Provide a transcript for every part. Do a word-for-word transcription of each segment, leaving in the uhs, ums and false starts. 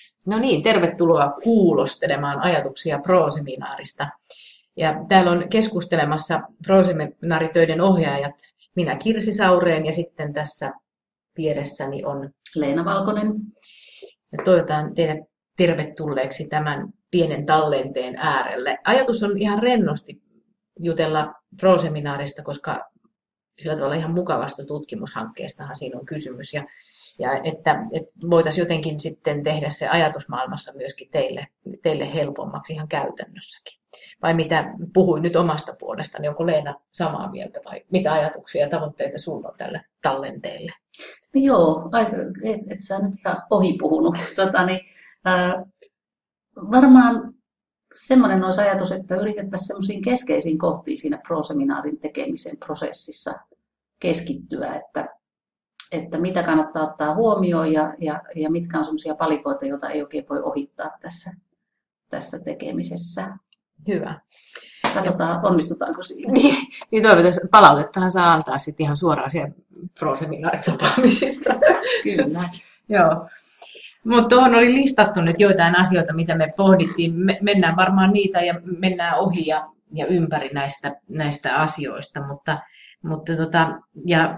No niin, tervetuloa kuulostelemaan ajatuksia Pro-seminaarista. Ja täällä on keskustelemassa Pro-seminaaritöiden ohjaajat minä Kirsi Saureen ja sitten tässä vieressäni on Leena Valkonen. Ja toivotan teidät tervetulleeksi tämän pienen tallenteen äärelle. Ajatus on ihan rennosti jutella Pro-seminaarista, koska sillä tavalla ihan mukavasta tutkimushankkeestahan siinä on kysymys. Ja Ja että, että voitaisiin jotenkin sitten tehdä se ajatusmaailmassa myöskin teille, teille helpommaksi ihan käytännössäkin. Vai mitä puhuin nyt omasta puolestani, onko Leena samaa mieltä vai mitä ajatuksia ja tavoitteita sinulla on tälle tallenteelle? No joo, et, et sä nyt ihan ohi puhunut. Tota, niin, ää, varmaan semmoinen olisi ajatus, että yritettäisiin semmoisiin keskeisiin kohtiin siinä Pro-seminaarin tekemisen prosessissa keskittyä, että että mitä kannattaa ottaa huomioon ja, ja, ja mitkä on sellaisia palikoita, joita ei oikein voi ohittaa tässä, tässä tekemisessä. Hyvä. Katsotaan, onnistutaanko siinä. Niin, niin toivottavasti palautettahan saa antaa sitten ihan suoraan siellä Pro-seminaaritapaamisissa. Kyllä. Joo. Mutta tuohon oli listattu nyt joitain asioita, mitä me pohdittiin. Me, mennään varmaan niitä ja mennään ohi ja, ja ympäri näistä, näistä asioista. Mutta, mutta tota, ja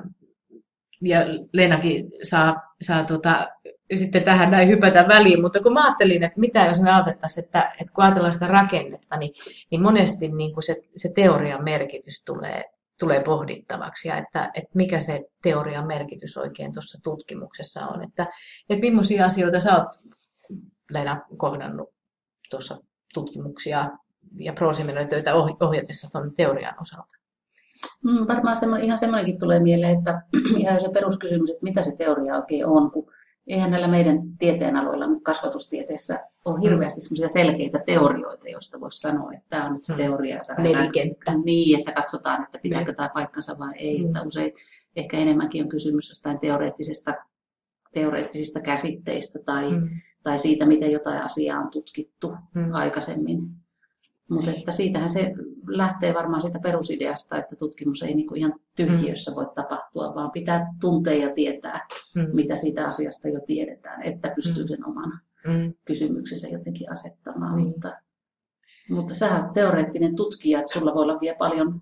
Ja Leenakin saa, saa tuota, sitten tähän näin hypätä väliin, mutta kun mä ajattelin, että mitä jos me ajateltaisiin, että, että kun ajatellaan sitä rakennetta, niin, niin monesti niin kuin se, se teorian merkitys tulee, tulee pohdittavaksi ja että, että mikä se teorian merkitys oikein tuossa tutkimuksessa on. Että, että millaisia asioita sä oot, Leena, kohdannut tuossa tutkimuksia ja Pro-seminaaritöitä ohjatessa tuon teorian osalta? Mm, varmaan semmoinen, ihan semmoinenkin tulee mieleen, että ihan se peruskysymys, että mitä se teoria oikein on, kun eihän näillä meidän tieteenaloilla, kasvatustieteessä, ole hirveästi semmoisia selkeitä teorioita, joista voisi sanoa, että tämä on nyt se teoria. Nelikenttä. Niin, että katsotaan, että pitääkö tämä paikkansa vai ei. Mm. Että usein ehkä enemmänkin on kysymys jostain teoreettisesta, teoreettisista käsitteistä tai, mm. tai siitä, miten jotain asiaa on tutkittu mm. aikaisemmin. Mutta että siitähän se lähtee varmaan siitä perusideasta, että tutkimus ei niinku ihan tyhjiössä voi tapahtua, vaan pitää tuntea ja tietää, mm. mitä siitä asiasta jo tiedetään, että pystyy sen oman mm. kysymyksensä jotenkin asettamaan. Mm. Mutta, mutta sä oot teoreettinen tutkija, että sulla voi olla vielä paljon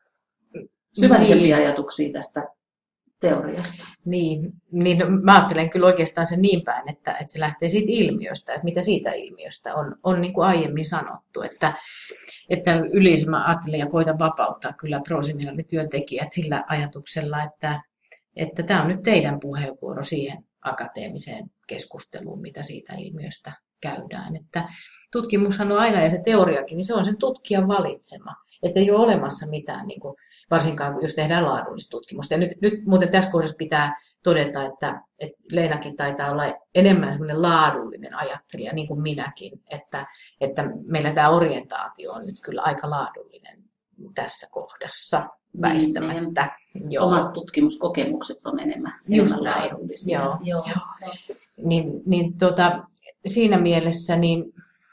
syvällisempiä niin. ajatuksia tästä teoriasta. Niin, niin no, mä ajattelen kyllä oikeastaan sen niin päin, että, että se lähtee siitä ilmiöstä, että mitä siitä ilmiöstä on, on niin kuin aiemmin sanottu, että, että yleensä mä ajattelen ja koitan vapauttaa kyllä Pro-seminaarityöntekijät sillä ajatuksella, että, että tämä on nyt teidän puheenvuoro siihen akateemiseen keskusteluun, mitä siitä ilmiöstä käydään. Että tutkimushan on aina, ja se teoriakin, niin se on sen tutkijan valitsema, että ei ole olemassa mitään niin kuin varsinkaan jos tehdään laadullista tutkimusta. Ja nyt, nyt muuten tässä kohdassa pitää todeta, että, että Leenakin taitaa olla enemmän semmoinen laadullinen ajattelija, niin kuin minäkin, että, että meillä tämä orientaatio on nyt kyllä aika laadullinen tässä kohdassa väistämättä. Niin, joo. Omat tutkimuskokemukset on enemmän, enemmän laadullisia. Joo, joo. Joo. Niin, niin tota, siinä mielessä niin,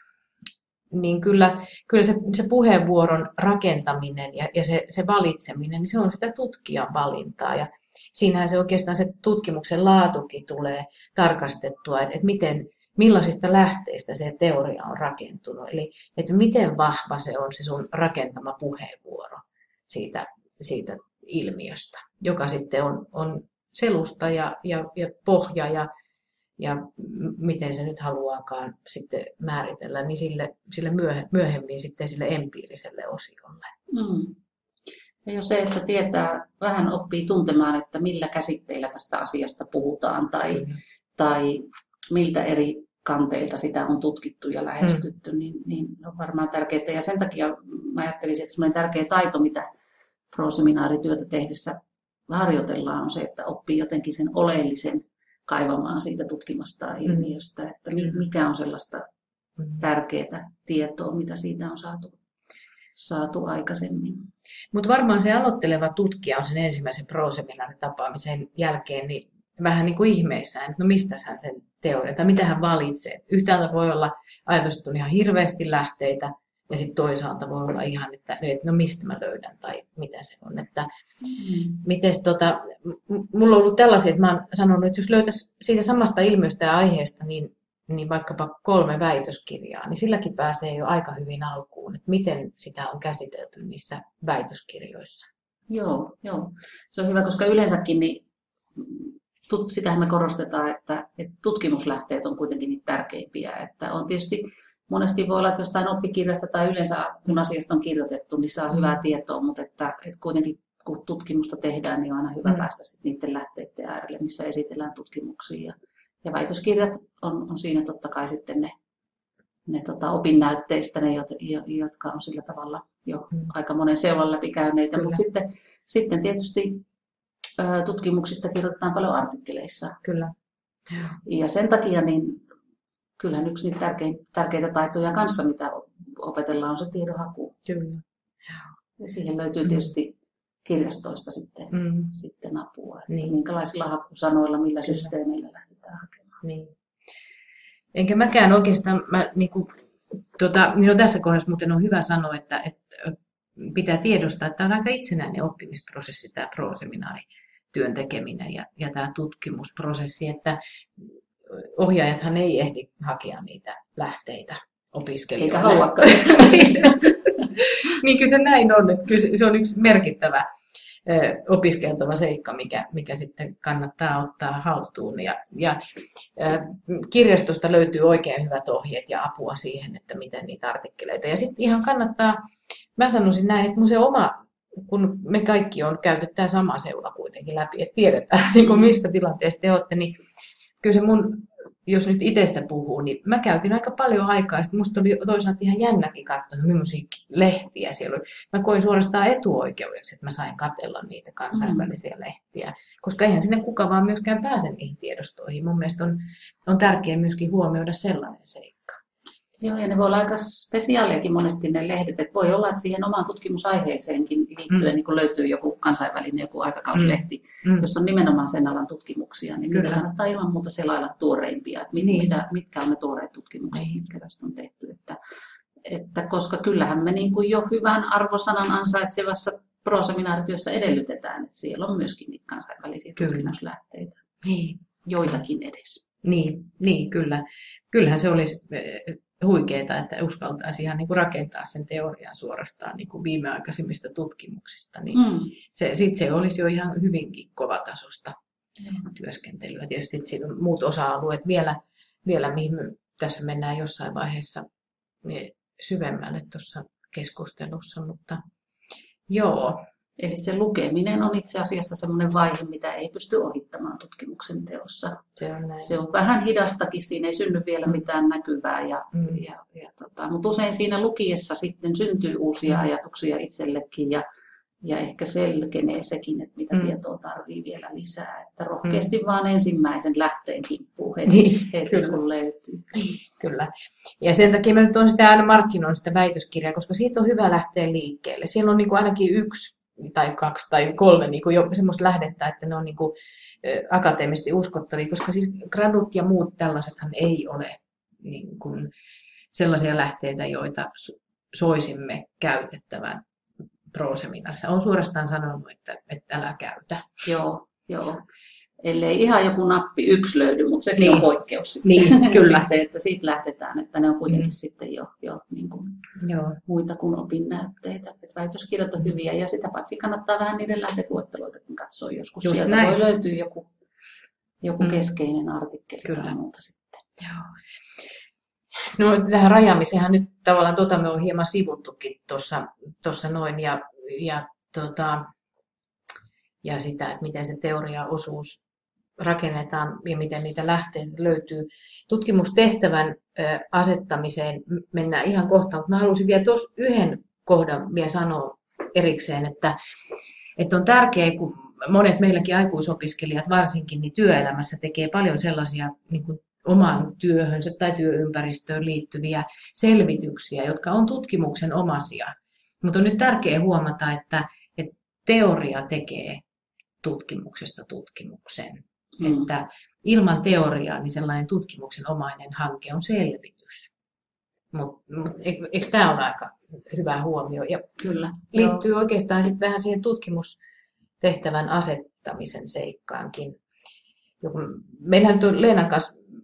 niin kyllä, kyllä se, se puheenvuoron rakentaminen ja, ja se, se valitseminen, niin se on sitä tutkijan valintaa. Ja siinähän se oikeastaan se tutkimuksen laatukin tulee tarkastettua, että, että miten, millaisista lähteistä se teoria on rakentunut. Eli että miten vahva se on se sun rakentama puheenvuoro siitä, siitä ilmiöstä, joka sitten on, on selusta ja, ja, ja pohja ja ja miten se nyt haluaakaan sitten määritellä, niin sille, sille myöhemmin sitten sille empiiriselle osiolle. Mm. Ja jo se, että tietää, vähän oppii tuntemaan, että millä käsitteillä tästä asiasta puhutaan tai, mm. tai miltä eri kanteilta sitä on tutkittu ja lähestytty, mm. niin, niin on varmaan tärkeää. Ja sen takia mä ajattelisin, että semmoinen tärkeä taito, mitä Pro-seminaarityötä tehdessä harjoitellaan, on se, että oppii jotenkin sen oleellisen kaivamaan siitä tutkimastaan ilmiöstä, että mikä on sellaista tärkeää tietoa, mitä siitä on saatu, saatu aikaisemmin. Mutta varmaan se aloitteleva tutkija on sen ensimmäisen Pro-seminaaritapaamisen jälkeen niin vähän niin kuin ihmeissään, että no mistä hän sen teoria, tai mitä hän valitsee. Yhtäältä voi olla ajatus, että on ihan hirveästi lähteitä, ja sitten toisaalta voi olla ihan, että no mistä mä löydän tai mitä se on. Että, mm. mites, tota, mulla on ollut tällaisia, että mä oon sanonut, että jos löytäisi siitä samasta ilmiöstä ja aiheesta, niin niin vaikkapa kolme väitöskirjaa, niin silläkin pääsee jo aika hyvin alkuun, että miten sitä on käsitelty niissä väitöskirjoissa. Joo, joo. Se on hyvä, koska yleensäkin niin, tut, sitähän me korostetaan, että, että tutkimuslähteet on kuitenkin niitä tärkeimpiä. Että on tietysti monesti voi olla, että jostain oppikirjasta tai yleensä kun asiasta on kirjoitettu, niin saa hyvää tietoa, mutta että, että kuitenkin kun tutkimusta tehdään, niin on aina hyvä mm. päästä sitten niiden lähteiden äärelle, missä esitellään tutkimuksia. Ja, ja väitöskirjat on, on siinä totta kai sitten ne, ne tota, opinnäytteistä, ne, jotka on sillä tavalla jo mm. aika monen seulan läpi käyneitä. Mutta sitten, sitten tietysti ä, tutkimuksista kirjoitetaan paljon artikkeleissa. Kyllä. Ja sen takia niin kyllähän yksi niitä tärkeitä, tärkeitä taitoja kanssa, mitä opetellaan, on se tiedonhaku. Kyllä. Ja siihen löytyy tietysti kirjastoista sitten, mm. sitten apua. Niin. Minkälaisilla hakusanoilla, millä Kyllä. systeemeillä lähdetään hakemaan. Niin. Enkä mäkään oikeastaan, mä, niin kuin, tuota, niin on tässä kohdassa muuten on hyvä sanoa, että, että pitää tiedostaa, että tämä on aika itsenäinen oppimisprosessi, tämä pro-seminaarityön tekeminen ja, ja tämä tutkimusprosessi, että ohjaajathan ei ehdi hakea niitä lähteitä opiskelijoille. Eikä haluakaan. Niin kyllä se näin on, että kyllä se on yksi merkittävä opiskeltava seikka, mikä, mikä sitten kannattaa ottaa haltuun. Ja, ja kirjastosta löytyy oikein hyvät ohjeet ja apua siihen, että miten niitä artikkeleita. Ja sitten ihan kannattaa, mä sanoisin näin, että mun se oma, kun me kaikki on käyty tämä sama seula kuitenkin läpi, että tiedetään niin kuin missä tilanteessa te olette, niin kyllä se mun, jos nyt itsestä puhuu, niin mä käytin aika paljon aikaa. Sitten musta oli toisaalta ihan jännäkin katsoa, millaisia lehtiä siellä oli. Mä koin suorastaan etuoikeudeksi, että mä sain katsella niitä kansainvälisiä mm. lehtiä. Koska eihän sinne kuka vaan myöskään pääse niihin tiedostoihin. Mun mielestä on, on tärkeää myöskin huomioida sellainen seikka. Joo, ja ne voi olla aika spesiaaliakin monesti ne lehdet. Että voi olla, että siihen omaan tutkimusaiheeseenkin liittyen mm. niin kun löytyy joku kansainvälinen, joku aikakauslehti, mm. jossa on nimenomaan sen alan tutkimuksia. Niin kyllä kannattaa ilman muuta selailla tuoreimpia, että mit, niin. mitä, mitkä on ne tuoreet tutkimukset, niin. mitkä tästä on tehty. Että, että koska kyllähän me niin kuin jo hyvän arvosanan ansaitsevassa pro-seminaarityössä edellytetään, että siellä on myöskin niitä kansainvälisiä kyllä. tutkimuslähteitä. Niin. Joitakin edes. Niin, niin kyllä. Kyllähän se olisi huikeaa, että uskaltaisi ihan niin kuin rakentaa sen teorian suorastaan niin kuin viimeaikaisimmista tutkimuksista. Niin mm. se, sit se olisi jo ihan hyvinkin kovatasosta mm. työskentelyä. Tietysti siinä on muut osa-alueet vielä, vielä, mihin me tässä mennään jossain vaiheessa syvemmälle tuossa keskustelussa, mutta joo. Eli se lukeminen on itse asiassa semmoinen vaihe, mitä ei pysty ohittamaan tutkimuksen teossa. Se on, näin. Se on vähän hidastakin, siinä ei synny vielä mitään näkyvää. Ja, mm. ja, ja tota, mutta usein siinä lukiessa sitten syntyy uusia mm. ajatuksia itsellekin ja, ja ehkä selkenee sekin, että mitä mm. tietoa tarvii vielä lisää. Että rohkeasti mm. vaan ensimmäisen lähteen kimppuun heti, niin, heti kun löytyy. Kyllä. Ja sen takia mä nyt olen sitä aina markkinoinut sitä väitöskirjaa, koska siitä on hyvä lähteä liikkeelle. Siellä on niin kuin ainakin yksi tai kaksi tai kolme niin kuin jo semmoista lähdettä, että ne on niin kuin, ä, akateemisesti uskottavia, koska siis gradut ja muut tällaisethan ei ole niin kuin sellaisia lähteitä, joita soisimme käytettävän pro-seminaarissa. Olen suorastaan sanonut, että, että älä käytä. Joo, joo. Ellei ihan joku nappi yksi löydy, mutta sekin niin. on poikkeus. Niin, kyllä. Sitten, että siitä lähdetään, että ne on kuitenkin mm. sitten jo, jo niin kuin joo. muita kuin opinnäytteitä. Että väitöskirjat on hyviä ja sitä paitsi kannattaa vähän niiden lähdeluetteloitakin katsoa joskus. Just sieltä näin. voi löytyä joku, joku mm. keskeinen artikkeli kyllä. tai muuta sitten. Joo. No tähän rajaamiseenhan nyt tavallaan tota me on hieman sivuttukin tuossa noin ja, ja, tota, ja sitä, että miten se teoriaosuus rakennetaan ja miten niitä lähteitä löytyy. Tutkimustehtävän asettamiseen mennään ihan kohta, mutta mä haluaisin vielä tuossa yhden kohdan vielä sanoa erikseen, että, että on tärkeää, kun monet meilläkin aikuisopiskelijat varsinkin niin työelämässä tekee paljon sellaisia niin kuin omaan työhönsä tai työympäristöön liittyviä selvityksiä, jotka on tutkimuksen omasia. Mutta on nyt tärkeää huomata, että, että teoria tekee tutkimuksesta tutkimuksen. Mm. Että ilman teoriaa niin sellainen tutkimuksen omainen hanke on selvitys. Mutta mut, eikö tämä ole aika hyvä huomio? Ja kyllä. Liittyy joo. oikeastaan sitten vähän siihen tutkimustehtävän asettamisen seikkaankin. Meillähän tuon Leenan kanssa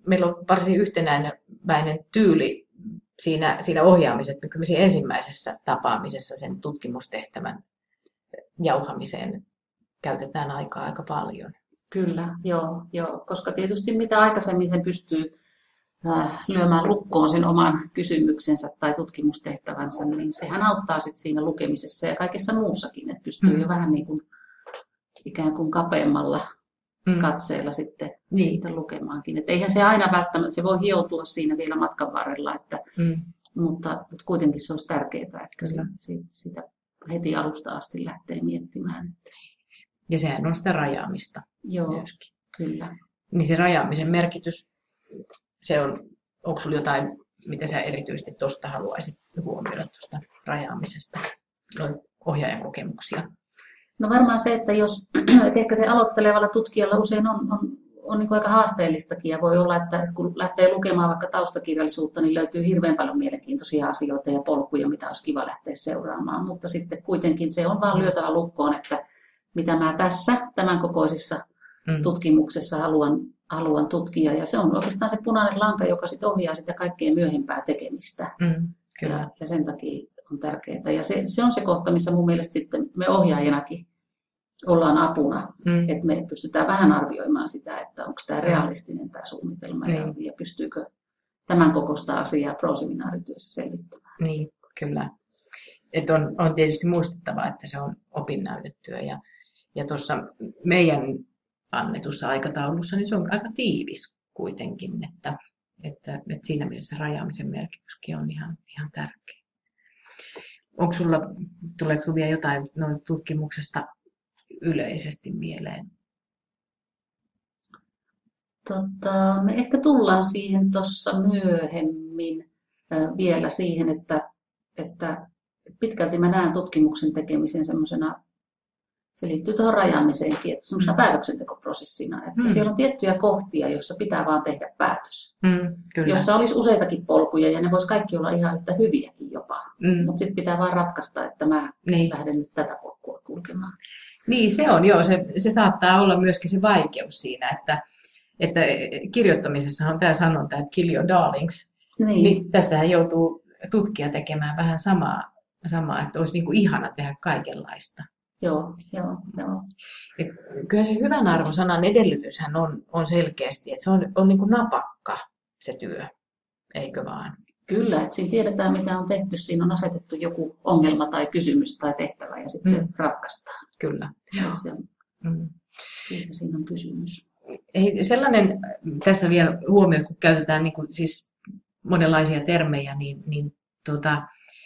meillä on varsin yhtenäinen tyyli siinä, siinä ohjaamisessa, että siinä ensimmäisessä tapaamisessa sen tutkimustehtävän jauhamiseen käytetään aikaa aika paljon. Kyllä, joo, joo, koska tietysti mitä aikaisemmin sen pystyy lyömään lukkoon sen oman kysymyksensä tai tutkimustehtävänsä, niin sehän auttaa sitten siinä lukemisessa ja kaikessa muussakin, että pystyy mm. jo vähän niin kuin ikään kuin kapeammalla mm. katseella sitten, niin. sitten lukemaankin. Että eihän se aina välttämättä, se voi hioutua siinä vielä matkan varrella, että, mm. mutta, mutta kuitenkin se olisi tärkeää, että sitä, sitä heti alusta asti lähtee miettimään. Ja sehän on sitä rajaamista Joo, myöskin. Kyllä. Niin se rajaamisen merkitys, se on, onko sinulla jotain, mitä sä erityisesti tuosta haluaisit huomioida tuosta rajaamisesta, noin ohjaajan kokemuksia? No varmaan se, että jos, että ehkä se aloittelevalla tutkijalla usein on, on, on niin kuin aika haasteellistakin ja voi olla, että, että kun lähtee lukemaan vaikka taustakirjallisuutta, niin löytyy hirveän paljon mielenkiintoisia asioita ja polkuja, mitä olisi kiva lähteä seuraamaan, mutta sitten kuitenkin se on vaan lyötävä lukkoon, että mitä mä tässä tämän kokoisissa mm. tutkimuksessa haluan, haluan tutkia. Ja se on oikeastaan se punainen lanka, joka sit ohjaa sitä kaikkea myöhempää tekemistä. Mm, kyllä. Ja, ja sen takia on tärkeää. Ja se, se on se kohta, missä mun mielestä sitten me ohjaajanakin ollaan apuna. Mm. Että me pystytään vähän arvioimaan sitä, että onko tämä realistinen tämä suunnitelma mm. ja, ja pystyykö tämän kokoista asiaa proseminaarityössä selvittämään. Niin, kyllä. Et on, on tietysti muistettava, että se on opinnäytetyö ja Ja tuossa meidän annetussa aikataulussa niin se on aika tiivis kuitenkin, että, että, että siinä mielessä rajaamisen merkityskin on ihan, ihan tärkeä. Onko sulla, tuleeko vielä jotain noin tutkimuksesta yleisesti mieleen? Tota, me ehkä tullaan siihen tuossa myöhemmin äh, vielä siihen, että, että pitkälti mä näen tutkimuksen tekemisen semmoisena, se liittyy tuohon rajaamiseenkin, että semmoisena mm. päätöksentekoprosessina, että mm. siellä on tiettyjä kohtia, joissa pitää vaan tehdä päätös. Mm, jossa olisi useitakin polkuja ja ne vois kaikki olla ihan yhtä hyviäkin jopa. Mm. Mutta sitten pitää vaan ratkaista, että mä niin. lähden nyt tätä polkua kulkemaan. Niin se on, joo. Se, se saattaa olla myöskin se vaikeus siinä, että, että kirjoittamisessa on tämä sanonta, että kill your darlings. Niin. Niin tässähän joutuu tutkija tekemään vähän samaa, samaa että olisi niin kuin ihana tehdä kaikenlaista. Joo, joo, joo. Et kyllä se hyvän arvosanan edellytyshän on, on selkeästi, että se on, on niin kuin napakka se työ, eikö vaan? Kyllä, että siinä tiedetään mitä on tehty, siinä on asetettu joku ongelma tai kysymys tai tehtävä ja sitten mm. se ratkaistaan. Kyllä. Se on, mm. siitä siinä on kysymys. Hei, sellainen tässä vielä huomio, kun käytetään niin kuin, siis monenlaisia termejä, niin, niin tuota,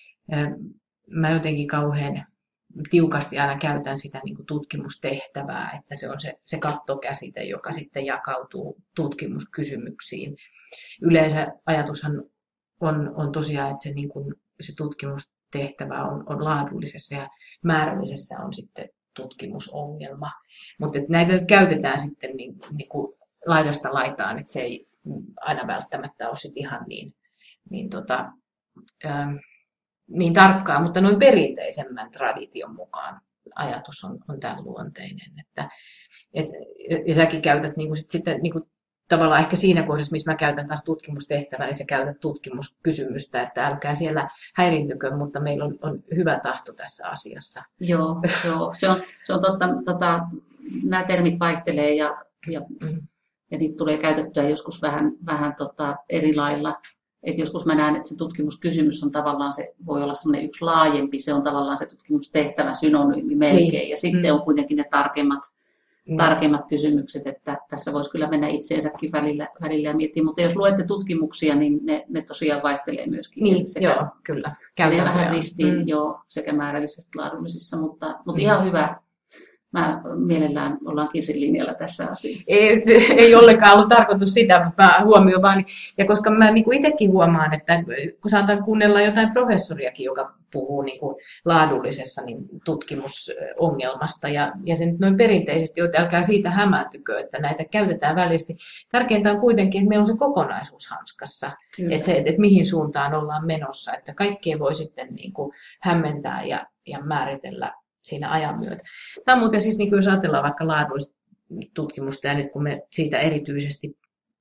mä jotenkin kauhean tiukasti aina käytän sitä niin kuin tutkimustehtävää, että se on se, se kattokäsite, joka sitten jakautuu tutkimuskysymyksiin. Yleensä ajatushan on, on tosiaan, että se, niin kuin, se tutkimustehtävä on, on laadullisessa ja määrällisessä on sitten tutkimusongelma. Mutta näitä käytetään sitten niin, niin kuin laidasta laitaan, että se ei aina välttämättä ole sit ihan niin, niin tota, ähm, niin tarkkaa, mutta noin perinteisemmän tradition mukaan ajatus on, on tämän luonteinen. Että, et, ja säkin käytät niin kuin sit, sitten niin kuin tavallaan ehkä siinä kohdassa, missä mä käytän kanssa tutkimustehtävää, niin sä käytät tutkimuskysymystä, että älkää siellä häirintykö, mutta meillä on, on hyvä tahto tässä asiassa. Joo, joo. Se on, se on totta, tota, nämä termit vaihtelee ja, ja, mm. ja niitä tulee käytettyä joskus vähän, vähän tota, eri lailla. Et joskus mä näen, että se tutkimuskysymys on tavallaan, se voi olla semmoinen yksi laajempi, se on tavallaan se tutkimustehtävä synonyymi melkein, niin. Ja sitten mm. on kuitenkin ne tarkemmat, mm. tarkemmat kysymykset, että tässä voisi kyllä mennä itseensäkin välillä, välillä ja miettiä, mutta jos luette tutkimuksia, niin ne, ne tosiaan vaihtelee myöskin. Niin, sekä, joo, kyllä. Ne vähän ristiin, mm. joo, sekä määrällisessä että laadullisissa, mutta, mutta mm. ihan hyvä. Mä mielellään ollaan Kirsin linjalla tässä asiassa. Ei, ei ollenkaan ollut tarkoitus sitä, mutta mä huomioon vaan. Ja koska mä niin kuin itsekin huomaan, että kun saatan kuunnella jotain professoriakin, joka puhuu niin kuin laadullisessa niin tutkimusongelmasta, ja, ja se nyt noin perinteisesti, että älkää siitä hämääntykö, että näitä käytetään välisti. Tärkeintä on kuitenkin, että meillä on se kokonaisuus hanskassa, että, se, että mihin suuntaan ollaan menossa, että kaikkea voi sitten niin kuin hämmentää ja, ja määritellä siinä ajan myötä. Tämä on muuten siis, niin kuin jos ajatellaan vaikka laadullista tutkimusta, ja nyt kun me siitä erityisesti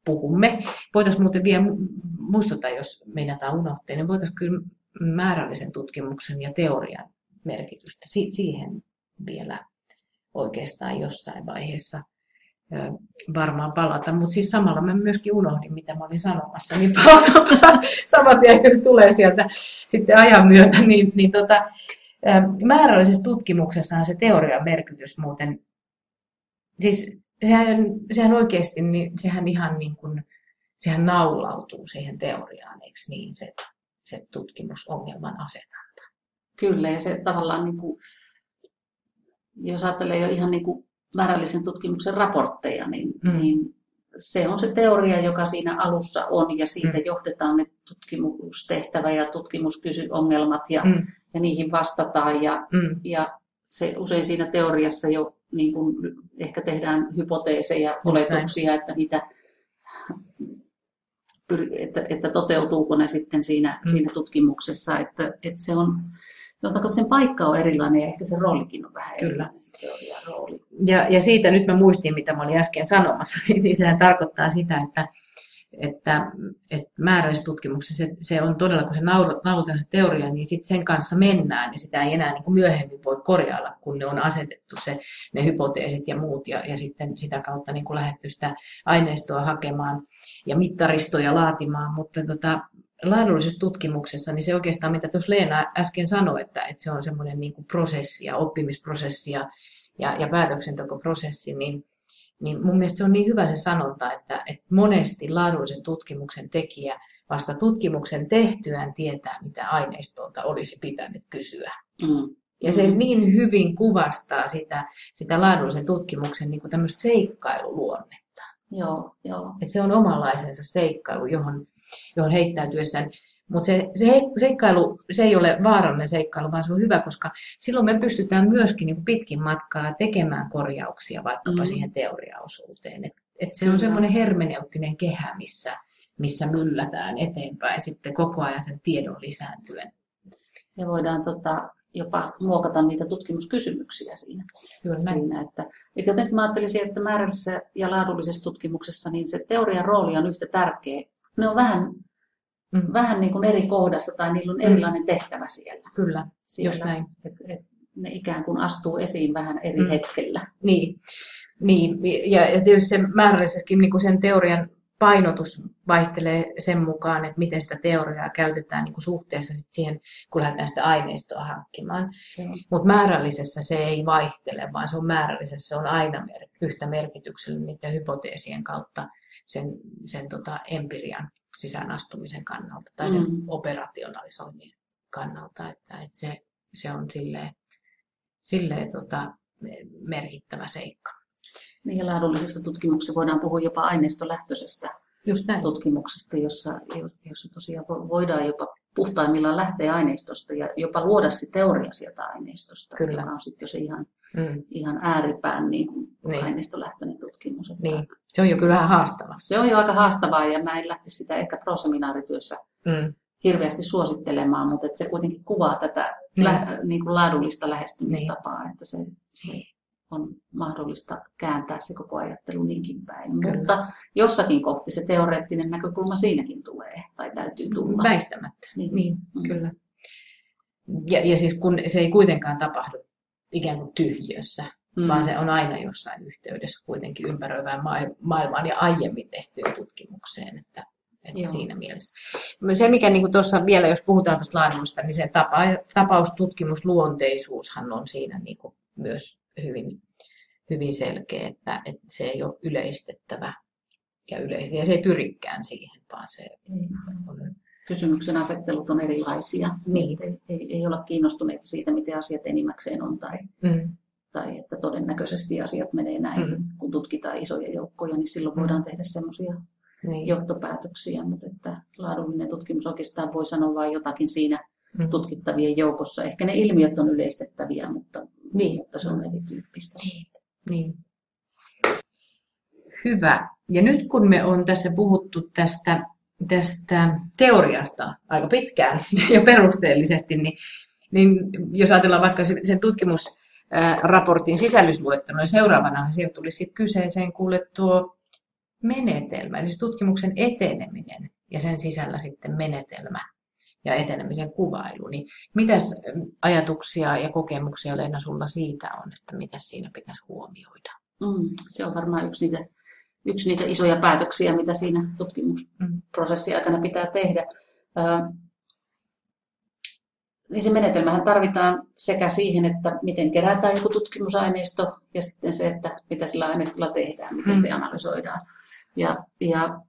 puhumme. Voitaisiin muuten vielä muistuttaa, jos meinataan unohtaa, niin voitaisiin kyllä määrällisen tutkimuksen ja teorian merkitystä siihen vielä oikeastaan jossain vaiheessa varmaan palata. Mutta siis samalla mä myöskin unohdin, mitä mä olin sanomassa, niin palataan saman tien, kun se tulee sieltä sitten ajan myötä. Niin, niin tota, määrällisessä tutkimuksessahan se teorian merkitys muuten, siis sehän, sehän oikeasti, niin sehän ihan niin kuin, sehän naulautuu siihen teoriaan, eikö niin, se, se tutkimusongelman asetanta. Kyllä, ja se tavallaan, niin kuin, jos ajattelee jo ihan niin kuin määrällisen tutkimuksen raportteja, niin, mm. niin se on se teoria, joka siinä alussa on, ja siitä mm. johdetaan ne tutkimustehtävä ja tutkimusongelmat, ja, mm. ja niihin vastataan, ja, mm. ja se usein siinä teoriassa jo niin kuin ehkä tehdään hypoteeseja, oletuksia, että, mitä, että, että toteutuuko ne sitten siinä, mm. siinä tutkimuksessa, että, että se on, Jotta sen paikka on erilainen ja ehkä se roolikin on vähän Kyllä. erilainen, se teorian rooli. Ja, ja siitä nyt mä muistin, mitä mä olin äsken sanomassa, niin sehän tarkoittaa sitä, että, että, että määrällisessä tutkimuksessa se, se on todella, kun se naulutaan se teoria, niin sit sen kanssa mennään ja sitä ei enää niin kuin myöhemmin voi korjailla, kun ne on asetettu se, ne hypoteesit ja muut ja, ja sitten sitä kautta niin kuin lähdetty sitä aineistoa hakemaan ja mittaristoja laatimaan, mutta tota, laadullisessa tutkimuksessa, niin se oikeastaan, mitä tuossa Leena äsken sanoi, että, että se on semmoinen niin kuin prosessi ja oppimisprosessi ja, ja, ja päätöksentekoprosessi, niin, niin mun mielestä se on niin hyvä se sanonta, että, että monesti laadullisen tutkimuksen tekijä vasta tutkimuksen tehtyään tietää, mitä aineistolta olisi pitänyt kysyä. Mm. Ja se niin hyvin kuvastaa sitä, sitä laadullisen tutkimuksen niin kuin tämmöistä seikkailuluonnetta. Joo, joo. Että se on omanlaisensa seikkailu, johon johon heittäytyessään. Mutta se, se seikkailu, se ei ole vaarallinen seikkailu, vaan se on hyvä, koska silloin me pystytään myöskin niin pitkin matkaa tekemään korjauksia vaikkapa mm. siihen teoriaosuuteen. Et, et se on semmoinen hermeneuttinen kehä, missä, missä myllätään eteenpäin sitten koko ajan sen tiedon lisääntyen. Ja voidaan tota, jopa muokata niitä tutkimuskysymyksiä siinä. siinä että, että jotenkin mä ajattelisin, että määrällisessä ja laadullisessa tutkimuksessa niin se teorian rooli on yhtä tärkeä. Ne on vähän, mm. vähän niin kuin eri kohdassa tai niillä on erilainen tehtävä siellä. Kyllä, siellä, just näin. Et, et ne ikään kuin astuu esiin vähän eri mm. hetkellä. Niin, niin. Ja, ja tietysti sen määrällisessäkin niin kuin sen teorian painotus vaihtelee sen mukaan, että miten sitä teoriaa käytetään niin kuin suhteessa sit siihen, kun lähdetään sitä aineistoa hankkimaan. Mm. Mutta määrällisessä se ei vaihtele, vaan se on määrällisessä, se on aina mer- yhtä merkityksellinen niiden hypoteesien kautta. sen, sen tota empirian sisäänastumisen kannalta tai sen mm. operationalisoinnin kannalta, että, että se, se on silleen, silleen tota, merkittävä seikka. Niin, laadullisessa tutkimuksessa voidaan puhua jopa aineistolähtöisestä Just näin. tutkimuksesta, jossa, jossa tosiaan voidaan jopa puhtaimmillaan lähteä aineistosta ja jopa luoda se teoria sieltä aineistosta, Kyllä. joka on sitten jo se ihan, mm. ihan ääripään niin kuin niin. aineistolähtöinen tutkimus. Että niin. Se on jo kyllä vähän haastavaa. Se on jo aika haastavaa ja mä en lähtisi sitä ehkä proseminaarityössä mm. hirveästi suosittelemaan, mutta että se kuitenkin kuvaa tätä mm. lä, niin kuin laadullista lähestymistapaa, niin. että se, se on mahdollista kääntää se koko ajattelu niinkin päin. Kyllä. Mutta jossakin kohti se teoreettinen näkökulma siinäkin tulee tai täytyy tulla. Väistämättä, niin, niin mm. kyllä. Ja, ja siis kun se ei kuitenkaan tapahdu ikään kuin tyhjössä, mm. vaan se on aina jossain yhteydessä kuitenkin ympäröivään maailmaan ja aiemmin tehtyyn tutkimukseen. Että, että siinä mielessä. Se, mikä niin tuossa vielä, jos puhutaan tuosta laadullista, niin se tapa, tapaustutkimusluonteisuushan on siinä niin kuin myös hyvin, hyvin selkeä, että, että se ei ole yleistettävä ja yleistä, ja se ei pyrikään siihen, vaan se on... Kysymyksen asettelut on erilaisia. Niin. Ei, ei, ei olla kiinnostuneita siitä, miten asiat enimmäkseen on, tai, mm. tai että todennäköisesti asiat menee näin, mm. kun tutkitaan isoja joukkoja, niin silloin mm. voidaan tehdä semmoisia niin. johtopäätöksiä, mutta että laadullinen tutkimus oikeastaan voi sanoa vain jotakin siinä mm. tutkittavien joukossa. Ehkä ne ilmiöt on yleistettäviä, mutta, niin. mutta se on erityyppistä. Niin. Niin. Hyvä. Ja nyt kun me on tässä puhuttu tästä, tästä teoriasta aika pitkään ja perusteellisesti, niin, niin jos ajatellaan vaikka sen tutkimusraportin sisällysluettelon, niin seuraavana sieltä tuli sitten kyseeseen kuule tuo menetelmä, eli tutkimuksen eteneminen ja sen sisällä sitten menetelmä ja etenemisen kuvailu. Niin mitäs ajatuksia ja kokemuksia, Leena, sulla siitä on, että mitä siinä pitäisi huomioida? Mm, se on varmaan yksi niitä, yksi niitä isoja päätöksiä, mitä siinä tutkimusprosessin aikana pitää tehdä. Äh, niin se menetelmähän tarvitaan sekä siihen, että miten kerätään joku tutkimusaineisto ja sitten se, että mitä sillä aineistolla tehdään, miten mm. se analysoidaan. Ja, ja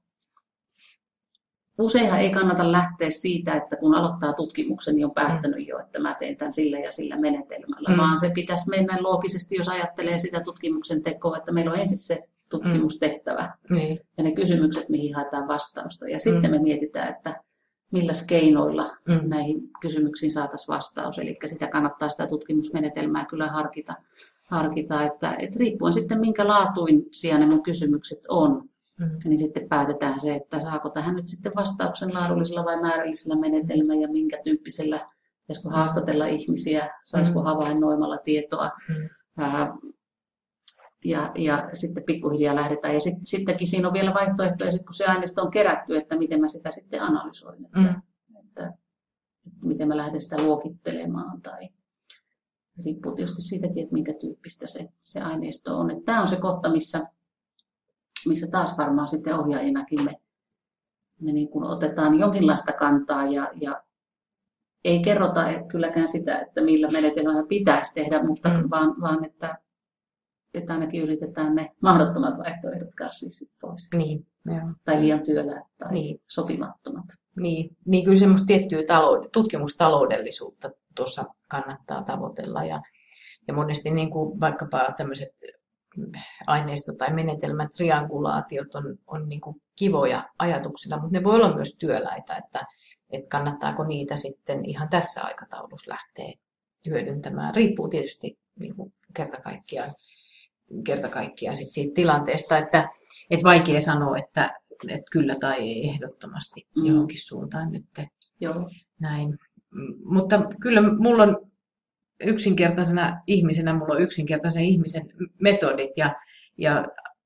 useinhan ei kannata lähteä siitä, että kun aloittaa tutkimuksen, niin on päättänyt jo, että mä teen tämän sillä ja sillä menetelmällä, mm. vaan se pitäisi mennä loogisesti, jos ajattelee sitä tutkimuksen tekoa, että meillä on ensin se tutkimustehtävä mm. ja ne kysymykset, mihin haetaan vastausta. Ja mm. sitten me mietitään, että millä keinoilla mm. näihin kysymyksiin saataisiin vastaus. Eli sitä kannattaa sitä tutkimusmenetelmää kyllä harkita, harkita että, että riippuen sitten minkä laatuisia ne mun kysymykset on, mm. niin sitten päätetään se, että saako tähän nyt sitten vastauksen laadullisella vai määrällisellä menetelmällä ja minkä tyyppisellä, saisiko haastatella ihmisiä, saisiko mm. havainnoimalla tietoa. Mm. Ää, Ja, ja sitten pikkuhiljaa lähdetään. Ja sit, sittenkin siinä on vielä vaihtoehtoja, sit kun se aineisto on kerätty, että miten mä sitä sitten analysoin. Että, mm. että, että miten mä lähden sitä luokittelemaan. Tai riippuu tietysti siitäkin, että minkä tyyppistä se, se aineisto on. Että tämä on se kohta, missä, missä taas varmaan sitten ohjaajinakin me, me niin kuin otetaan jonkinlaista kantaa. Ja, ja ei kerrota kylläkään sitä, että millä menetelmällä pitäisi tehdä, mutta mm. vaan, vaan että että ainakin yritetään ne mahdottomat vaihtoehdot karsia sitten pois. Niin, joo. Tai liian työläät tai niin. sopimattomat. Niin, niin kyllä semmoista tiettyä talou- tutkimustaloudellisuutta tuossa kannattaa tavoitella. Ja, ja monesti niin kuin vaikkapa tämmöiset aineisto- tai menetelmät, triangulaatiot on, on niin kuin kivoja ajatuksilla, mutta ne voi olla myös työläitä, että, että kannattaako niitä sitten ihan tässä aikataulussa lähteä hyödyntämään. Riippuu tietysti niin kuin kerta kaikkiaan. kerta kaikkiaan sit siitä tilanteesta, että, että vaikea sanoa, että, että kyllä tai ei ehdottomasti mm. johonkin suuntaan nyt. Joo. Näin. Mutta kyllä mulla on yksinkertaisena ihmisenä, mulla on yksinkertaisen ihmisen metodit ja, ja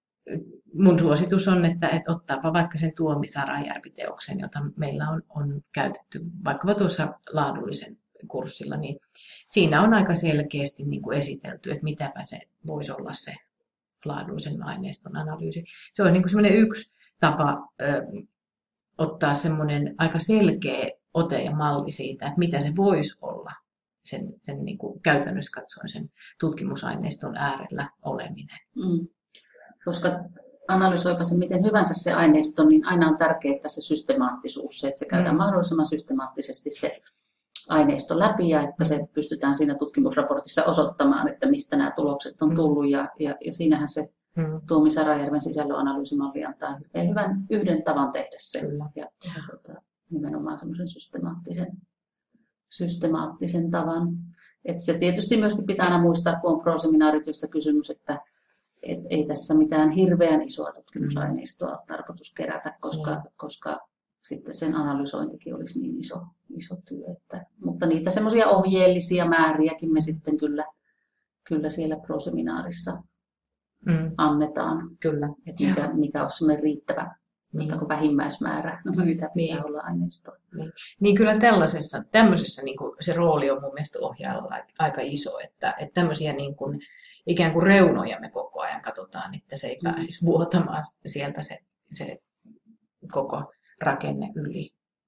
mun suositus on, että, että ottaapa vaikka sen Tuomi Sarajärvi-teoksen, jota meillä on, on käytetty vaikka tuossa laadullisen kurssilla, niin siinä on aika selkeästi niin kuin esitelty, että mitäpä se voisi olla se laadullisen aineiston analyysi. Se on niin kuin semmoinen yksi tapa ö, ottaa semmoinen aika selkeä ote ja malli siitä, että mitä se voisi olla sen, sen niin kuin käytännössä katsoen sen tutkimusaineiston äärellä oleminen. Mm. Koska analysoipa se miten hyvänsä se aineisto, niin aina on tärkeää että se systemaattisuus, se, että se käydään mm. mahdollisimman systemaattisesti se aineisto läpi ja että se pystytään siinä tutkimusraportissa osoittamaan, että mistä nämä tulokset on tullut. Ja, ja, ja siinähän se hmm. Tuomi Sarajärven sisällönanalyysimalli antaa hyvän yhden tavan tehdä se. Kyllä. Ja, ja tota, nimenomaan semmoisen systemaattisen, systemaattisen tavan. Et se tietysti myöskin pitää aina muistaa, kun on pro-seminaarityöstä kysymys, että et ei tässä mitään hirveän isoa tutkimusaineistoa ole tarkoitus kerätä, koska, hmm. koska sitten sen analysointikin olisi niin iso, iso työ. Että, mutta niitä semmoisia ohjeellisia määriäkin me sitten kyllä, kyllä siellä pro-seminaarissa mm. annetaan. Kyllä. Että mikä, mikä olisi semmoinen riittävä niin. vähimmäismäärä, mitä pitää niin. olla aineistoa. Niin. niin kyllä tällaisessa, tämmöisessä niin kuin se rooli on mun mielestä ohjaajalla aika iso, että, että tämmöisiä niin kuin, ikään kuin reunoja me koko ajan katsotaan, että se ei mm. pääsisi vuotamaan sieltä se, se koko rakenne yli.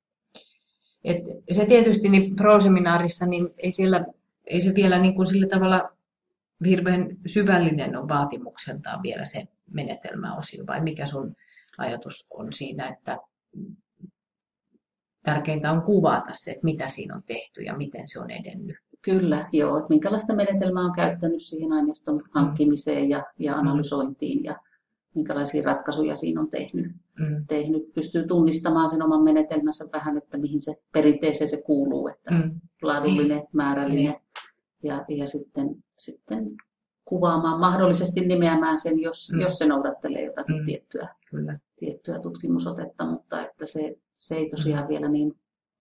Et se tietysti niin pro-seminaarissa niin ei, siellä, ei se vielä niin kuin sillä tavalla hirveän syvällinen on vaatimukseltaan vielä se menetelmäosio, vai mikä sun ajatus on siinä, että tärkeintä on kuvata se, että mitä siinä on tehty ja miten se on edennyt. Kyllä, joo. Että minkälaista menetelmää on käyttänyt siihen aineiston hankkimiseen ja, ja analysointiin ja minkälaisia ratkaisuja siinä on tehnyt. Mm. tehnyt. Pystyy tunnistamaan sen oman menetelmänsä vähän, että mihin se perinteeseen se kuuluu, että mm. laadullinen, määrällinen mm. ja, ja sitten, sitten kuvaamaan, mahdollisesti nimeämään sen, jos, mm. jos se noudattelee jotakin mm. tiettyä, tiettyä tutkimusotetta, mutta että se, se ei tosiaan mm. vielä niin,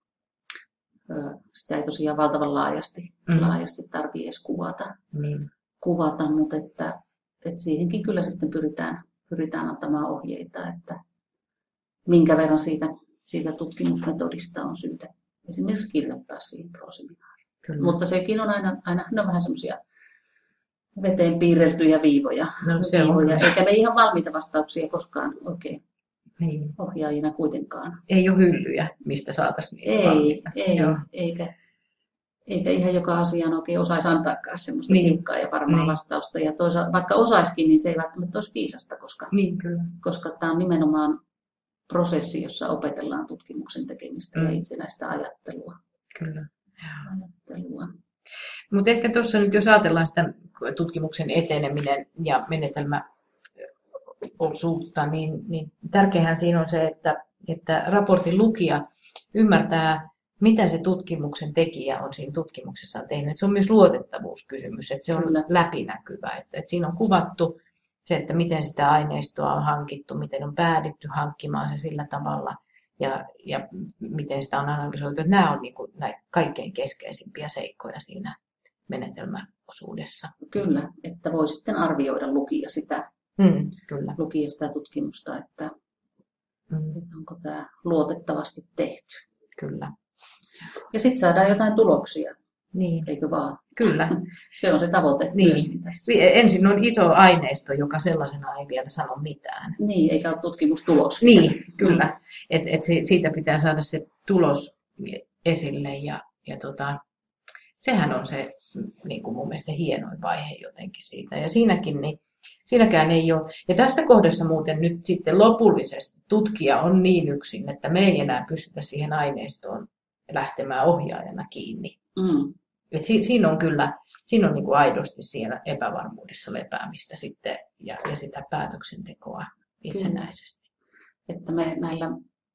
sitä ei tosiaan valtavan laajasti, mm. laajasti tarvitse edes kuvata, mm. kuvata mutta että, että siihenkin kyllä sitten pyritään pyritään antamaan ohjeita, että minkä verran siitä, siitä tutkimusmetodista on syytä esimerkiksi kirjoittaa siihen proseminaariin. Mutta sekin on aina, aina ne on vähän semmoisia veteen piirreltyjä viivoja, no, se viivoja. Eikä me ihan valmiita vastauksia koskaan oikein niin. ohjaajina kuitenkaan. Ei ole hyllyjä, mistä saataisiin niitä ei, valmiita. Ei, eikä, eikä ihan joka asiaan oikein osaisi antaakaan semmoista niin. tiukkaa ja varmaa niin. vastausta. Ja toisaalta, vaikka osaisikin, niin se ei välttämättä olisi viisasta, koska, niin, kyllä. koska tämä on nimenomaan prosessi, jossa opetellaan tutkimuksen tekemistä mm. ja itsenäistä ajattelua. Kyllä. ajattelua. Mutta ehkä tuossa nyt, jos ajatellaan sitä tutkimuksen eteneminen ja menetelmäosuutta, niin, niin tärkeähän siinä on se, että, että raportin lukija ymmärtää, mitä se tutkimuksen tekijä on siinä tutkimuksessaan tehnyt. Se on myös luotettavuuskysymys, että se on Kyllä. läpinäkyvä. Että, että siinä on kuvattu se, että miten sitä aineistoa on hankittu, miten on päädytty hankkimaan se sillä tavalla ja, ja miten sitä on analysoitu. Että nämä on niin kuin näitä kaikkein keskeisimpiä seikkoja siinä menetelmäosuudessa. Kyllä, että voi sitten arvioida lukija sitä, mm, kyllä. lukija sitä tutkimusta, että, mm. että onko tämä luotettavasti tehty. Kyllä. Ja sitten saadaan jotain tuloksia, niin. eikö vaan? Kyllä. Se on se tavoite niin. myöskin tässä. Ensin on iso aineisto, joka sellaisena ei vielä sano mitään. Niin, eikä ole tutkimustulos. Niin, kyllä. Et, et siitä pitää saada se tulos esille ja, ja tota, sehän on se niin kuin mun mielestä hienoin vaihe jotenkin siitä. Ja siinäkin, niin, siinäkään ei ole. Ja tässä kohdassa muuten nyt sitten lopullisesti tutkija on niin yksin, että me ei enää pystytä siihen aineistoon lähtemään ohjaajana kiinni. Mm. Et si, siinä on kyllä, siinä on niin kuin aidosti siellä epävarmuudessa lepäämistä sitten ja, ja sitä päätöksentekoa itsenäisesti. Kyllä. Että me näillä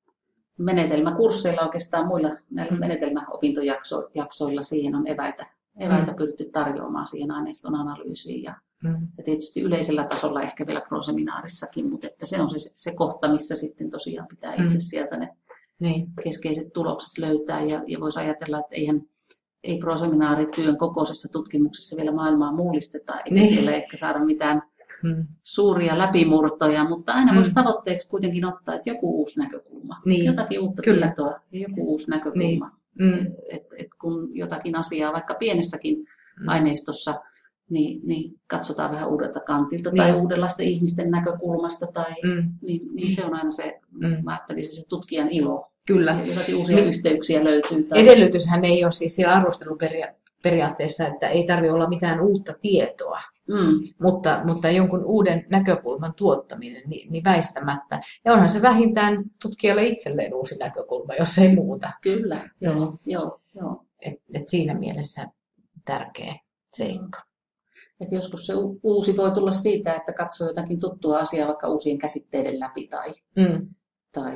menetelmäkursseilla oikeastaan muilla näillä mm. menetelmäopintojaksoilla siihen on eväitä, eväitä mm. pyritty tarjoamaan siihen aineiston analyysiin ja, mm. ja tietysti yleisellä tasolla ehkä vielä proseminaarissakin, mutta että se on se, se kohta, missä sitten tosiaan pitää itse mm. sieltä ne niin. keskeiset tulokset löytää ja, ja voisi ajatella, että eihän ei proseminaarityön kokoisessa tutkimuksessa vielä maailmaa mullisteta, eikä niin. siellä ehkä saada mitään hmm. suuria läpimurtoja, mutta aina hmm. voisi tavoitteeksi kuitenkin ottaa, että joku uusi näkökulma, niin. jotakin uutta Kyllä. tietoa ja joku uusi näkökulma. Niin. Hmm. Et, et kun jotakin asiaa vaikka pienessäkin hmm. aineistossa, niin, niin katsotaan vähän uudelta kantilta niin. tai uudenlaisten ihmisten näkökulmasta, tai, hmm. niin, niin se on aina se, hmm. mä ajattelin, se tutkijan ilo. Kyllä. Jotakin uusia niin, yhteyksiä löytyy. Tai... Edellytyshän ei ole siis siellä arvosteluperiaatteessa, että ei tarvitse olla mitään uutta tietoa, mm. mutta, mutta jonkun uuden näkökulman tuottaminen niin, niin väistämättä. Ja onhan se vähintään tutkijalle itselleen uusi näkökulma, jos ei muuta. Kyllä, joo. joo, joo. Et, et siinä mielessä tärkeä seikka. Et joskus se uusi voi tulla siitä, että katsoo jotakin tuttua asiaa vaikka uusien käsitteiden läpi tai... Mm. tai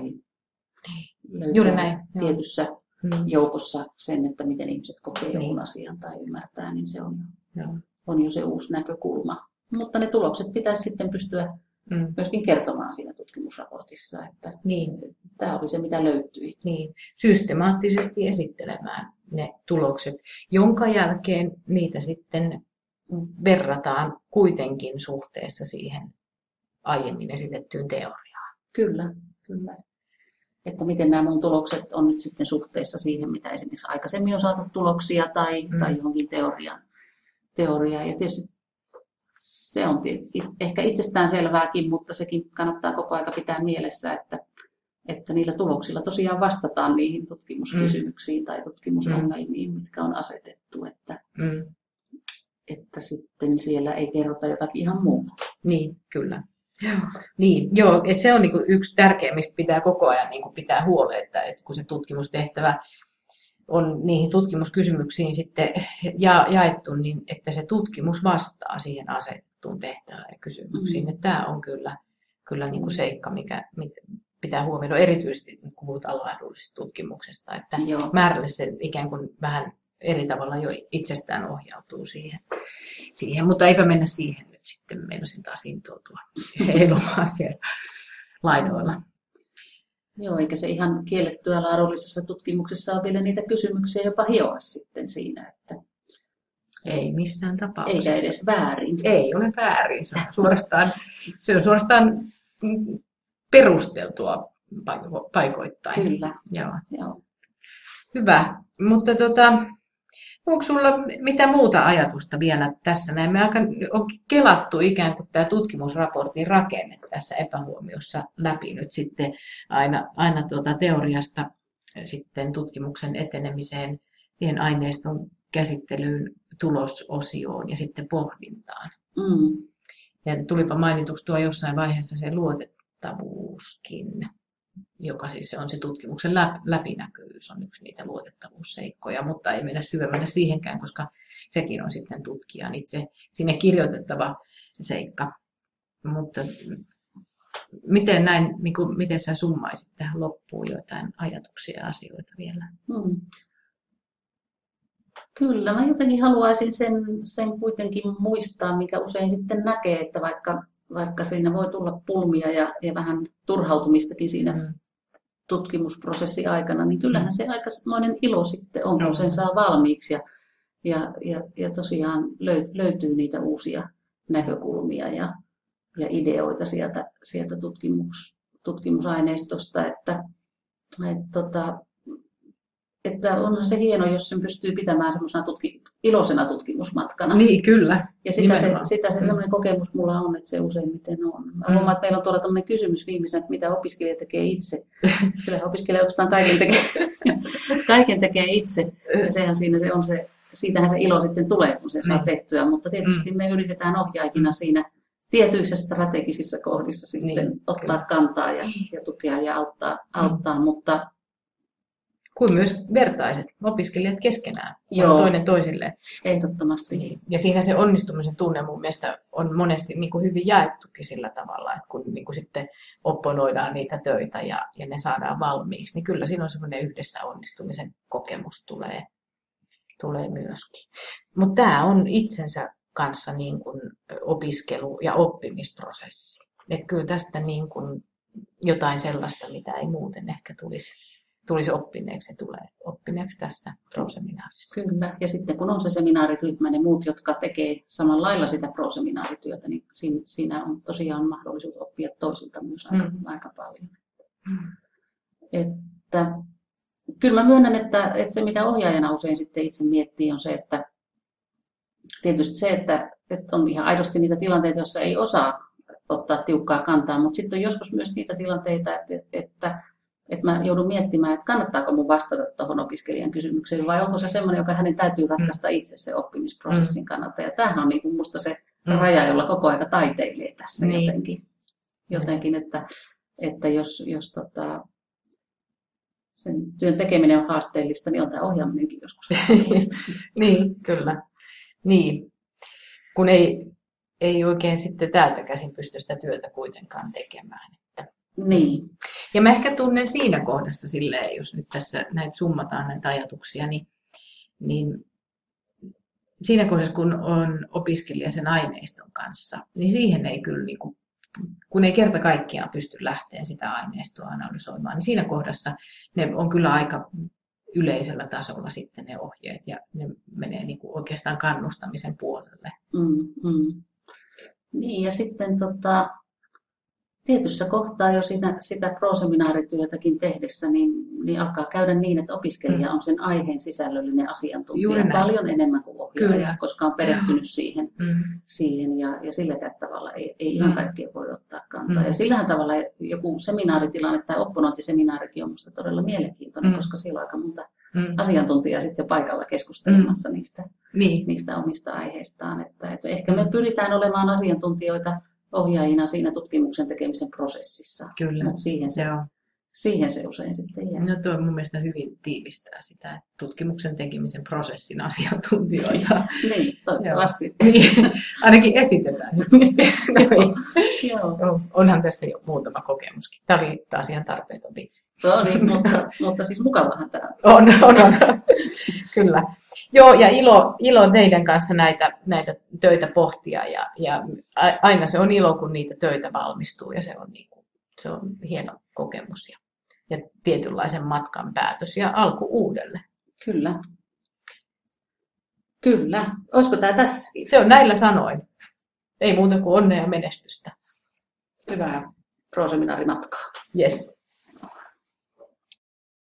Juuri näin. tietyssä Joo. joukossa sen, että miten ihmiset kokee niin. jonkun asian tai ymmärtää, niin se on, Joo. on jo se uusi näkökulma. Mutta ne tulokset pitäisi sitten pystyä mm. myöskin kertomaan siinä tutkimusraportissa, että niin. tämä oli se, mitä löytyi. Niin. Systemaattisesti esittelemään ne tulokset, jonka jälkeen niitä sitten verrataan kuitenkin suhteessa siihen aiemmin esitettyyn teoriaan. Kyllä, kyllä. Että miten nämä mun tulokset on nyt sitten suhteessa siihen, mitä esimerkiksi aikaisemmin on saatu tuloksia tai, mm. tai johonkin teoriaan. Teoriaan. Ja tietysti se on ehkä itsestään selvääkin, mutta sekin kannattaa koko aika pitää mielessä, että, että niillä tuloksilla tosiaan vastataan niihin tutkimuskysymyksiin mm. tai tutkimusongelmiin, mm. mitkä on asetettu. Että, mm. että sitten siellä ei kerrota jotakin ihan muuta. Niin, kyllä. Joo. Niin, joo, että se on niinku yksi tärkeä, mistä pitää koko ajan niinku pitää huolta, että, että kun se tutkimustehtävä on niihin tutkimuskysymyksiin sitten ja, jaettu, niin että se tutkimus vastaa siihen asetettuun tehtävään ja kysymyksiin. Mm. Että tämä on kyllä, kyllä niinku seikka, mikä pitää huomioida erityisesti, kun puhutaan laadullisesta tutkimuksesta, että joo. määrälle se ikään kuin vähän eri tavalla jo itsestään ohjautuu siihen. siihen. Mutta eipä mennä siihen nyt sitten, meinasin taas intoutua heilumaan siellä laidoilla. Joo, eikä se ihan kiellettyä laadullisessa tutkimuksessa ole vielä niitä kysymyksiä jopa hioa sitten siinä, että, Ei missään tapauksessa. Eikä edes väärin. Ei ole väärin. Se on suorastaan, se on suorastaan perusteltua paikoittain. Kyllä. Joo. Joo. Hyvä. Mutta tota, onko sulla mitä muuta ajatusta vielä tässä näin? Me aika on kelattu ikään kuin tämä tutkimusraportin rakenne tässä epähuomiossa läpi nyt sitten aina, aina tuota teoriasta sitten tutkimuksen etenemiseen, siihen aineiston käsittelyyn, tulososioon ja sitten pohdintaan. Mm. Ja tulipa mainituksi tuo jossain vaiheessa se luotettavuuskin, joka siis on se tutkimuksen läpinäkyvyys, on yksi niitä luotettavuusseikkoja, mutta ei mennä syvemmälle siihenkään, koska sekin on sitten tutkijan itse sinne kirjoitettava seikka. Mutta miten näin, niin kuin, miten sä summaisit tähän loppuun jotain ajatuksia ja asioita vielä? Hmm. Kyllä, mä jotenkin haluaisin sen, sen kuitenkin muistaa, mikä usein sitten näkee, että vaikka, vaikka siinä voi tulla pulmia ja, ja vähän turhautumistakin siinä hmm. tutkimusprosessin aikana, niin kyllähän se aikamoinen ilo sitten on, kun sen saa valmiiksi ja, ja, ja, ja tosiaan löytyy niitä uusia näkökulmia ja, ja ideoita sieltä, sieltä tutkimus, tutkimusaineistosta, että, että, tota, että onhan se hieno, jos sen pystyy pitämään semmoisena tutki, iloisena tutkimusmatkana. Niin, kyllä. Ja sitä se, sitä se sellainen kokemus mulla on, että se useimmiten on. Mä huomaan, että meillä on tuolla tämmöinen kysymys viimeisenä, että mitä opiskelija tekee itse. Kyllä opiskelija oikeastaan kaiken tekee, kaiken tekee itse. Ja sehän siinä se on se, siitähän se ilo sitten tulee, kun se saa tehtyä. Mutta tietysti me yritetään ohjaajina siinä tietyissä strategisissa kohdissa sitten niin, ottaa kyllä. kantaa ja, ja tukea ja auttaa, auttaa. Mutta kuin myös vertaiset opiskelijat keskenään, Joo, toinen toisilleen. Ehdottomasti. Ja siinä se onnistumisen tunne mun mielestä on monesti niin kuin hyvin jaettukin sillä tavalla, että kun niin kuin sitten opponoidaan niitä töitä ja, ja ne saadaan valmiiksi, niin kyllä siinä on semmoinen yhdessä onnistumisen kokemus tulee, tulee myöskin. Mutta tämä on itsensä kanssa niin kuin opiskelu- ja oppimisprosessi. Että kyllä tästä niin kuin jotain sellaista, mitä ei muuten ehkä tulisi. tulisi oppineeksi ja tulee oppineeksi tässä pro-seminaarissa. Kyllä, ja sitten kun on se seminaariryhmä, ne muut, jotka tekee samalla lailla sitä pro-seminaarityötä, niin siinä on tosiaan mahdollisuus oppia toisilta myös aika, mm. aika paljon. Mm. Että, kyllä mä myönnän, että, että se mitä ohjaajana usein sitten itse miettii on se, että tietysti se, että, että on ihan aidosti niitä tilanteita, joissa ei osaa ottaa tiukkaa kantaa, mutta sitten on joskus myös niitä tilanteita, että, että että mä joudun miettimään, että kannattaako mun vastata tuohon opiskelijan kysymykseen, vai onko se semmoinen, joka hänen täytyy ratkaista itse se oppimisprosessin kannalta. Ja tämähän on niin kuin musta se raja, jolla koko aika taiteilee tässä niin. jotenkin, jotenkin, että, että jos, jos tota, sen työn tekeminen on haasteellista, niin on tämä ohjaaminenkin joskus haasteellista. Niin, kyllä. Niin, kun ei, ei oikein sitten täältä käsin pysty sitä työtä kuitenkaan tekemään. Niin. Ja mä ehkä tunnen siinä kohdassa silleen, jos nyt tässä näitä summataan näitä ajatuksia, niin, niin siinä kohdassa, kun on opiskelija sen aineiston kanssa, niin siihen ei kyllä, niin kuin, kun ei kerta kaikkiaan pysty lähteä sitä aineistoa analysoimaan, niin siinä kohdassa ne on kyllä aika yleisellä tasolla sitten ne ohjeet ja ne menee niin kuin oikeastaan kannustamisen puolelle. Mm, mm. Niin ja sitten tota... Tietyssä kohtaa jo siinä, sitä pro-seminaarityötäkin tehdessä, niin, niin alkaa käydä niin, että opiskelija on sen aiheen sisällöllinen asiantuntija paljon enemmän kuin ohjaaja, Kyllä. koska on perehtynyt siihen, mm. siihen ja, ja sillä tavalla ei, ei ihan kaikkea voi ottaa kantaa. Mm. Ja sillähän tavalla joku seminaaritilanne tai opponointiseminaarikin on minusta todella mielenkiintoinen, mm. koska siellä on aika monta mm. asiantuntijaa sitten jo paikalla keskustelemassa mm. niistä, niin. niistä omista aiheistaan. Että, että ehkä me pyritään olemaan asiantuntijoita ohjaajina siinä tutkimuksen tekemisen prosessissa. Kyllä. Mutta siihen se, siihen se usein sitten jää. No tuo mun mielestä hyvin tiivistää sitä tutkimuksen tekemisen prosessin asiantuntijoita. Niin, toivottavasti. Niin, ainakin esitetään. Joo. Onhan tässä jo muutama kokemuskin. Tämä oli taas ihan tarpeeton vitsi. No niin, mutta, mutta siis mukavahan tämä on. On, on. Kyllä. Joo, ja ilo, ilo teidän kanssa näitä, näitä töitä pohtia. Ja, ja aina se on ilo, kun niitä töitä valmistuu ja se on, niin kuin, se on hieno kokemus ja, ja tietynlaisen matkan päätös ja alku uudelle. Kyllä. Kyllä. Olisiko tämä tässä? Se on näillä sanoin. Ei muuta kuin onnea ja menestystä. Hyvää pro-seminaarimatkaa. Yes.